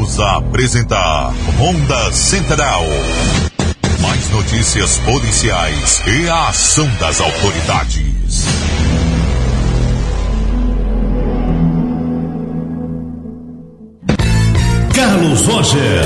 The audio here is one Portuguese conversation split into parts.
Voltamos a apresentar Ronda Central. Mais notícias policiais e a ação das autoridades. Carlos Roger.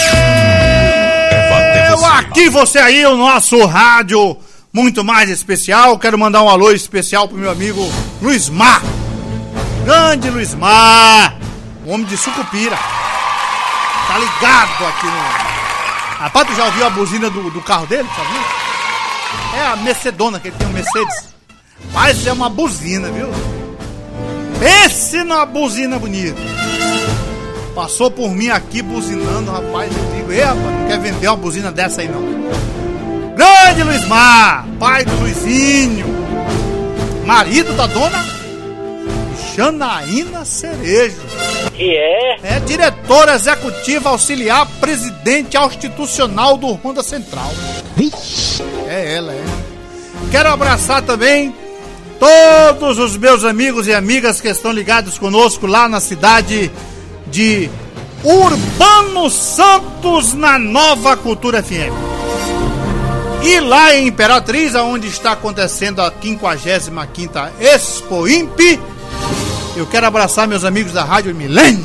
Eu aqui, você aí, o nosso rádio muito mais especial. Quero mandar um alô especial pro meu amigo Luiz Mar. Grande Luiz Mar, homem de Sucupira. Tá ligado aqui no... Rapaz, tu já ouviu a buzina do carro dele? Já viu? É a Mercedona, que ele tem um Mercedes. Mas é uma buzina, viu? Pense numa buzina bonita. Passou por mim aqui buzinando, rapaz. Eu digo, rapaz, não quer vender uma buzina dessa aí não. Grande Luiz Mar, pai do Luizinho, marido da dona Janaína Cerejo. Que é? É diretora executiva auxiliar, presidente institucional do Ronda Central. É ela, é. Quero abraçar também todos os meus amigos e amigas que estão ligados conosco lá na cidade de Urbano Santos, na Nova Cultura FM. E lá em Imperatriz, onde está acontecendo a 55ª Expo Imp, eu quero abraçar meus amigos da Rádio Milênio.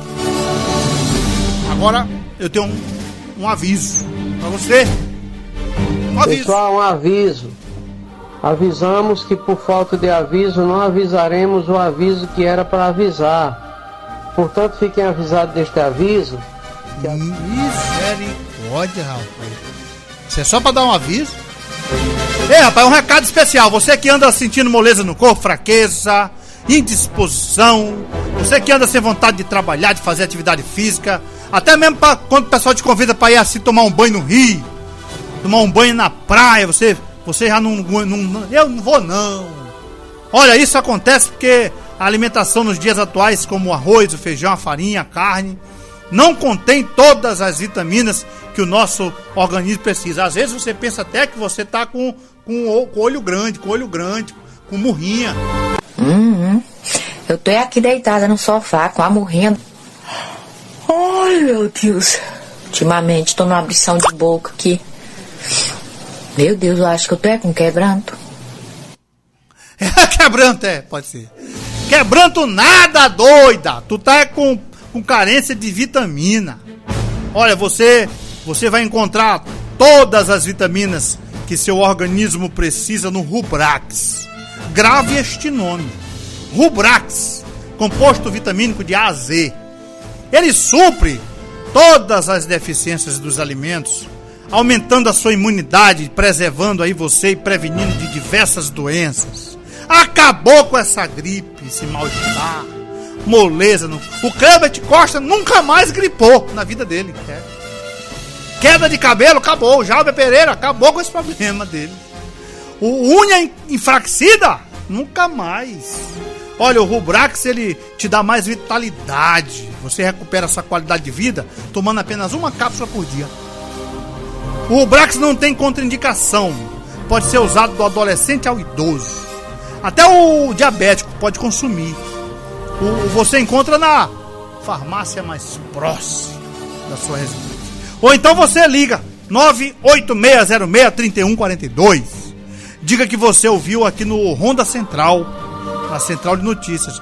Agora eu tenho um aviso para você. Pessoal, um aviso. Avisamos que por falta de aviso não avisaremos o aviso que era para avisar. Portanto, fiquem avisados deste aviso. Misericórdia, rapaz. Isso é só para dar um aviso? Ei, rapaz, um recado especial. Você que anda sentindo moleza no corpo, fraqueza, indisposição, você que anda sem vontade de trabalhar, de fazer atividade física, até mesmo quando o pessoal te convida para ir assim tomar um banho no rio, tomar um banho na praia, você já não eu não vou não. Olha, isso acontece porque a alimentação nos dias atuais, como o arroz, o feijão, a farinha, a carne, não contém todas as vitaminas que o nosso organismo precisa. Às vezes você pensa até que você tá com olho grande, com murrinha. Eu tô aqui deitada no sofá com a murrinha. Ai, meu Deus. Ultimamente tô numa abrição de boca aqui. Meu Deus, eu acho que eu tô com quebranto. Quebranto, pode ser. Quebranto nada, doida. Tu tá com carência de vitamina. Olha, você vai encontrar todas as vitaminas que seu organismo precisa no Rubrax. Grave este nome. Rubrax, composto vitamínico de A a Z. Ele supre todas as deficiências dos alimentos, aumentando a sua imunidade, preservando aí você e prevenindo de diversas doenças. Acabou com essa gripe, esse mal-estar, moleza. O Cleber Costa nunca mais gripou na vida dele. Queda de cabelo, acabou. O Jalber Pereira acabou com esse problema dele. O unha enfraquecida, nunca mais. Olha, o Rubrax, ele te dá mais vitalidade. Você recupera sua qualidade de vida tomando apenas uma cápsula por dia. O Rubrax não tem contraindicação. Pode ser usado do adolescente ao idoso. Até o diabético pode consumir. Você encontra na farmácia mais próxima da sua residência. Ou então você liga 98606-3142. Diga que você ouviu aqui no Ronda Central, na Central de Notícias.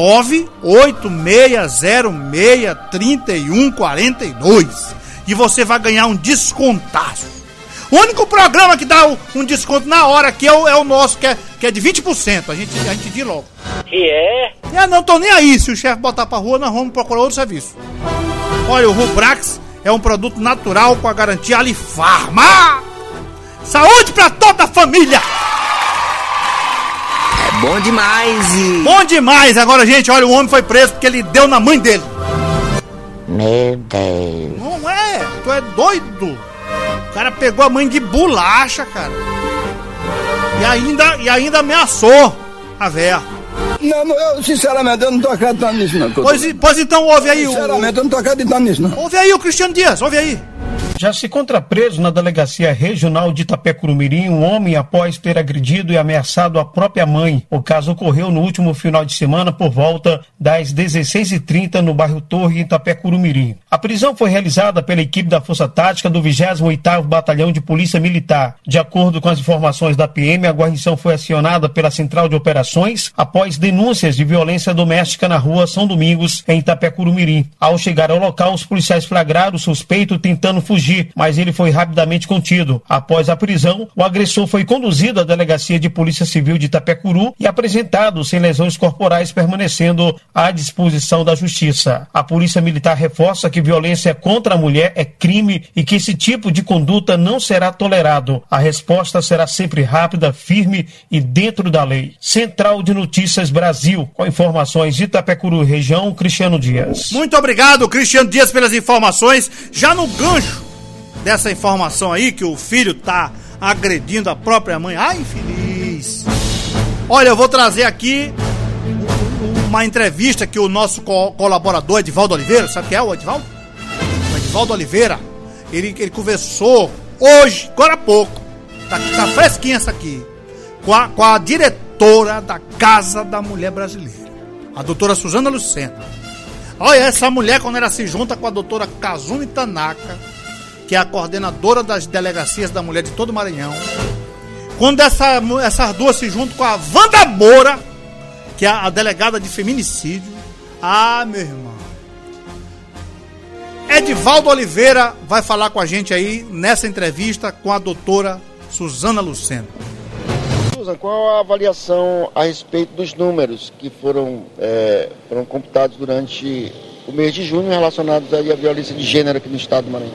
98606-3142. E você vai ganhar um descontaço. O único programa que dá um desconto na hora aqui é o nosso, que é de 20%. A gente diz logo. Que é? Não tô nem aí. Se o chefe botar pra rua, nós vamos procurar outro serviço. Olha, o Rubrax é um produto natural com a garantia Alifarma. Saúde pra toda a família! É bom demais, Bom demais! Agora, gente, olha, o homem foi preso porque ele deu na mãe dele. Meu Deus. Não é? Tu é doido? O cara pegou a mãe de bolacha, cara. E ainda ameaçou a véia. Não, eu sinceramente eu não tô acreditando nisso, não. Pois então ouve aí. Sinceramente eu não tô acreditando nisso, não. Ouve aí o Cristiano Dias, ouve aí. Já se encontra preso na Delegacia Regional de Itapecuru-Mirim um homem após ter agredido e ameaçado a própria mãe. O caso ocorreu no último final de semana por volta das 16h30 no bairro Torre, em Itapecuru-Mirim. A prisão foi realizada pela equipe da Força Tática do 28º Batalhão de Polícia Militar. De acordo com as informações da PM, a guarnição foi acionada pela Central de Operações após denúncias de violência doméstica na rua São Domingos, em Itapecuru-Mirim. Ao chegar ao local, os policiais flagraram o suspeito tentando fugir, mas ele foi rapidamente contido. Após a prisão, o agressor foi conduzido à Delegacia de Polícia Civil de Itapecuru e apresentado sem lesões corporais, permanecendo à disposição da Justiça. A Polícia Militar reforça que violência contra a mulher é crime e que esse tipo de conduta não será tolerado. A resposta será sempre rápida, firme e dentro da lei. Central de Notícias Brasil, com informações de Itapecuru região, Cristiano Dias. Muito obrigado, Cristiano Dias, pelas informações. Já no gancho dessa informação aí, que o filho tá agredindo a própria mãe. Ai, infeliz. Olha, eu vou trazer aqui uma entrevista que o nosso colaborador Edivaldo Oliveira, sabe quem é o Edivaldo? O Edivaldo Oliveira, ele conversou hoje, agora há pouco, tá fresquinha essa aqui, com a diretora da Casa da Mulher Brasileira, a doutora Suzana Lucena. Olha, essa mulher, quando ela se junta com a doutora Kazumi Tanaka, que é a coordenadora das delegacias da mulher de todo o Maranhão, quando essas duas se juntam com a Wanda Moura, que é a delegada de feminicídio, meu irmão, Edivaldo Oliveira vai falar com a gente aí nessa entrevista com a doutora Suzana Lucena. Susan, qual a avaliação a respeito dos números que foram computados durante o mês de junho relacionados aí à violência de gênero aqui no estado do Maranhão?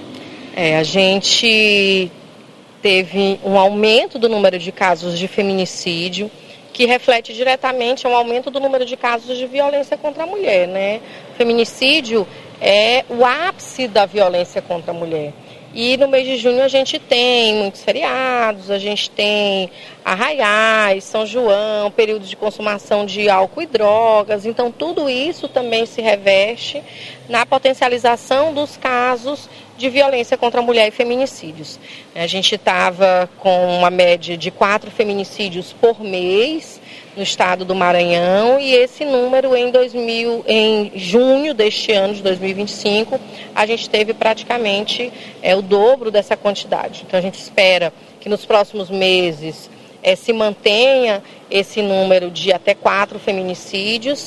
A gente teve um aumento do número de casos de feminicídio, que reflete diretamente um aumento do número de casos de violência contra a mulher, né? Feminicídio é o ápice da violência contra a mulher. E no mês de junho a gente tem muitos feriados, a gente tem arraiais, São João, período de consumação de álcool e drogas. Então tudo isso também se reveste na potencialização dos casos de violência contra a mulher e feminicídios. A gente estava com uma média de 4 feminicídios por mês no estado do Maranhão, e esse número em junho deste ano, de 2025, a gente teve praticamente o dobro dessa quantidade. Então a gente espera que nos próximos meses se mantenha esse número de até 4 feminicídios,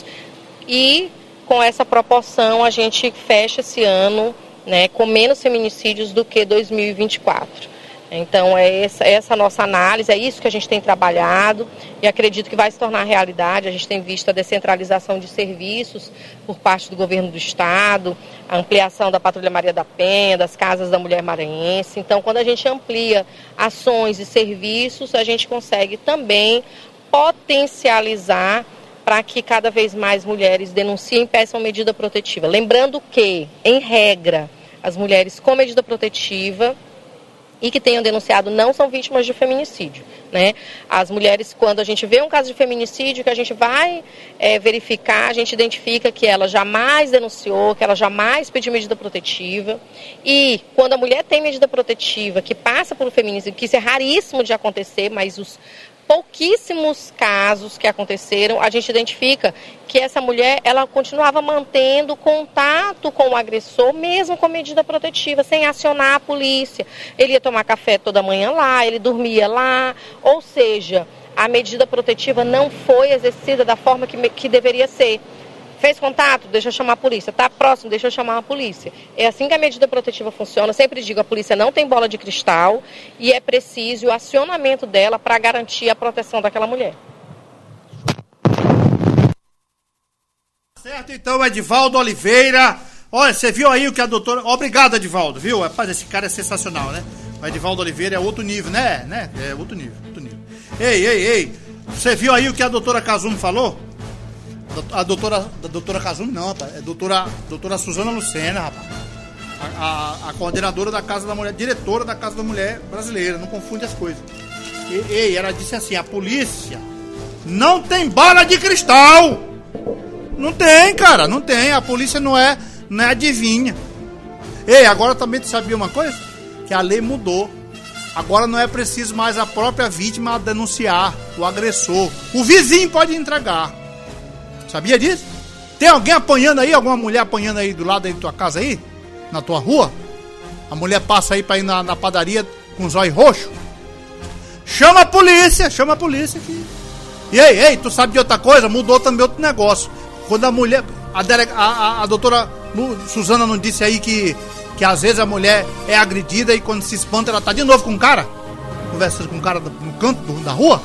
e com essa proporção a gente fecha esse ano, né, com menos feminicídios do que 2024. Então é essa a nossa análise, é isso que a gente tem trabalhado e acredito que vai se tornar realidade. A gente tem visto a descentralização de serviços por parte do governo do estado, a ampliação da Patrulha Maria da Penha, das Casas da Mulher Maranhense. Então quando a gente amplia ações e serviços, a gente consegue também potencializar para que cada vez mais mulheres denunciem e peçam medida protetiva. Lembrando que, em regra, as mulheres com medida protetiva e que tenham denunciado não são vítimas de feminicídio, né? As mulheres, quando a gente vê um caso de feminicídio, que a gente vai verificar, a gente identifica que ela jamais denunciou, que ela jamais pediu medida protetiva. E quando a mulher tem medida protetiva, que passa por um feminicídio, que isso é raríssimo de acontecer, mas os pouquíssimos casos que aconteceram, a gente identifica que essa mulher, ela continuava mantendo contato com o agressor, mesmo com medida protetiva, sem acionar a polícia. Ele ia tomar café toda manhã lá, ele dormia lá, ou seja, a medida protetiva não foi exercida da forma que deveria ser. Fez contato? Deixa eu chamar a polícia. Está próximo? Deixa eu chamar a polícia. É assim que a medida protetiva funciona. Eu sempre digo, a polícia não tem bola de cristal e é preciso o acionamento dela para garantir a proteção daquela mulher. Certo, então, Edivaldo Oliveira. Olha, você viu aí o que a doutora... Obrigado, Edivaldo, viu? Rapaz, esse cara é sensacional, né? O Edivaldo Oliveira é outro nível, né? É outro nível. Ei. Você viu aí o que a doutora Kazumi falou? A doutora Kazumi não, rapaz. É doutora Suzana Lucena, rapaz. A coordenadora da Casa da Mulher, diretora da Casa da Mulher Brasileira. Não confunde as coisas. Ela disse assim, a polícia não tem bola de cristal. Não tem, cara, não tem. A polícia não é adivinha. Ei, agora também tu sabia uma coisa? Que a lei mudou. Agora não é preciso mais a própria vítima denunciar o agressor. O vizinho pode entregar. Sabia disso? Tem alguém apanhando aí? Alguma mulher apanhando aí do lado aí da tua casa aí? Na tua rua? A mulher passa aí pra ir na padaria com os olhos roxos? Chama a polícia aqui. E ei, tu sabe de outra coisa? Mudou também outro negócio. Quando a mulher... A doutora Suzana não disse aí que às vezes a mulher é agredida e quando se espanta ela tá de novo com um cara? Conversando com um cara no canto da rua?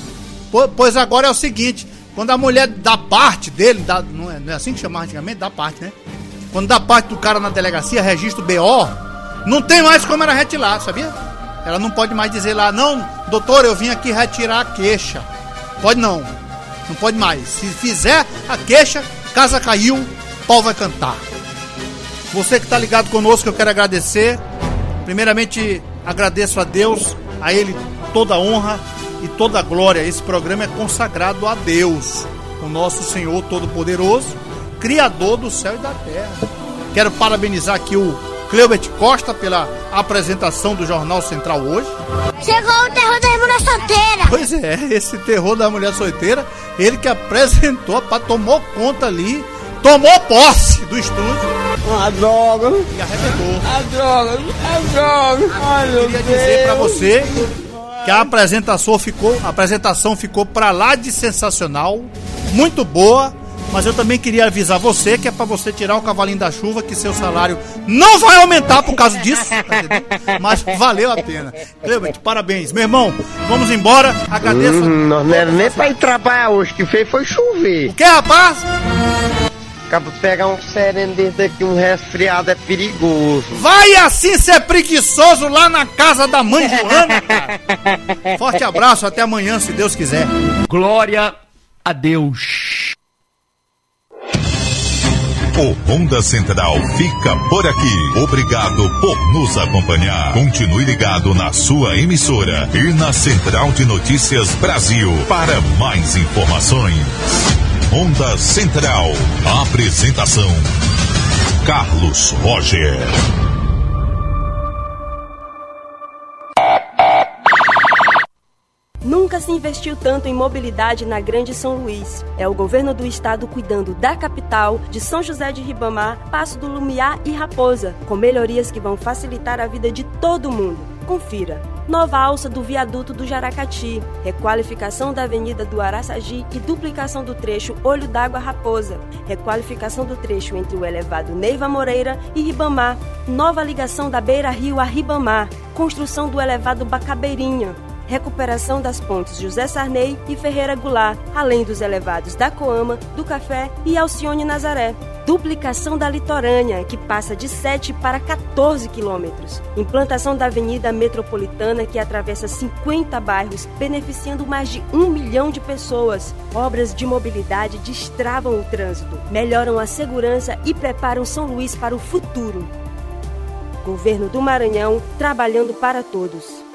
Pois agora é o seguinte, quando a mulher dá parte dele, não é assim que chamava antigamente? Dá parte, né? Quando dá parte do cara na delegacia, registra o BO, não tem mais como ela retirar, sabia? Ela não pode mais dizer lá, não, doutor, eu vim aqui retirar a queixa. Pode não pode mais. Se fizer a queixa, casa caiu, pau vai cantar. Você que está ligado conosco, eu quero agradecer. Primeiramente, agradeço a Deus, a Ele toda a honra e toda a glória. Esse programa é consagrado a Deus, o nosso Senhor Todo-Poderoso, Criador do céu e da terra. Quero parabenizar aqui o Cleubert Costa pela apresentação do Jornal Central hoje. Chegou o terror da mulher solteira. Pois é, esse terror da mulher solteira, ele que apresentou, tomou conta ali, tomou posse do estúdio. A droga. E arrebentou. A droga. Ai, meu Deus. Queria dizer pra você que a apresentação ficou pra lá de sensacional, muito boa, mas eu também queria avisar você que é pra você tirar o cavalinho da chuva, que seu salário não vai aumentar por causa disso, mas valeu a pena. Cleubert, parabéns. Meu irmão, vamos embora, agradeço. Não era nem pra ir trabalhar hoje, que fez foi chover. O que, rapaz? Acaba de pegar um sereno desse aqui, um resfriado é perigoso. Vai assim ser preguiçoso lá na casa da mãe Joana, cara. Forte abraço, até amanhã, se Deus quiser. Glória a Deus. O Ronda Central fica por aqui. Obrigado por nos acompanhar. Continue ligado na sua emissora e na Central de Notícias Brasil para mais informações. Ronda Central. Apresentação: Carlos Roger. Nunca se investiu tanto em mobilidade na Grande São Luís. É o governo do estado cuidando da capital, de São José de Ribamar, Passo do Lumiar e Raposa, com melhorias que vão facilitar a vida de todo mundo. Confira. Nova alça do viaduto do Jaracati, requalificação da avenida do Araçagi e duplicação do trecho Olho d'Água Raposa, requalificação do trecho entre o elevado Neiva Moreira e Ribamar, nova ligação da Beira Rio a Ribamar, construção do elevado Bacabeirinha, recuperação das pontes José Sarney e Ferreira Goulart, além dos elevados da Coama, do Café e Alcione Nazaré. Duplicação da litorânea, que passa de 7 para 14 quilômetros. Implantação da Avenida Metropolitana, que atravessa 50 bairros, beneficiando mais de 1 milhão de pessoas. Obras de mobilidade destravam o trânsito, melhoram a segurança e preparam São Luís para o futuro. Governo do Maranhão, trabalhando para todos.